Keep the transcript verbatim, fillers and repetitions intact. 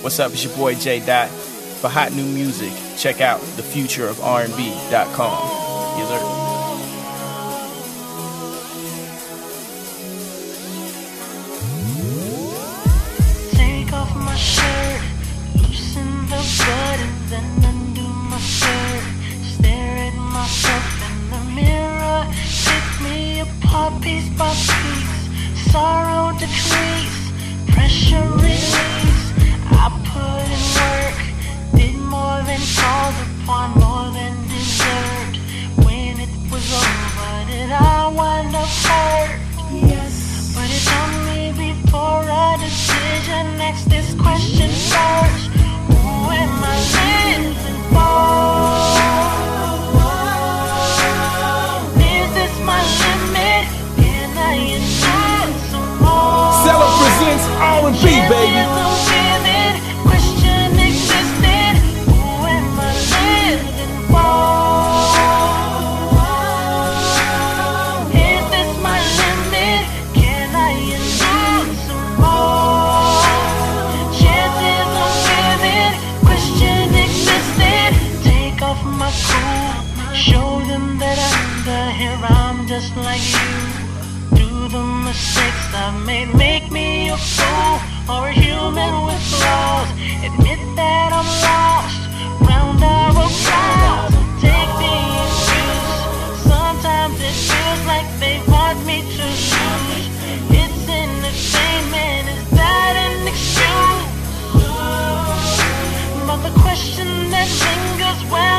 What's up? It's your boy J Dot. For hot new music, check out the future of R and B dot com. Yes, sir. Take off my shirt, loosen the buttons and undo my skirt. Stare at myself in the mirror, pick me apart piece by piece. Sorrow decrease, pressure release. I put in work, did more than called upon, more than deserved. When it was over, did I wind up hurt? Yes. But it's only before a decision next this question first. Who am I living for? Is this my limit? Can I endure some more? Seller presents R and B, baby. Question existed. Who am I living for? Is this my limit? Can I endure some more? Chances of giving. Question existed. Take off my cool. Show them that under here I'm just like you. Do the mistakes I've made make me a fool or a human with flaws? Admit that I'm lost. Round of applause. Take the excuse. Sometimes it feels like they want me to lose. It's entertainment. Is that an excuse? But the question that lingers, well,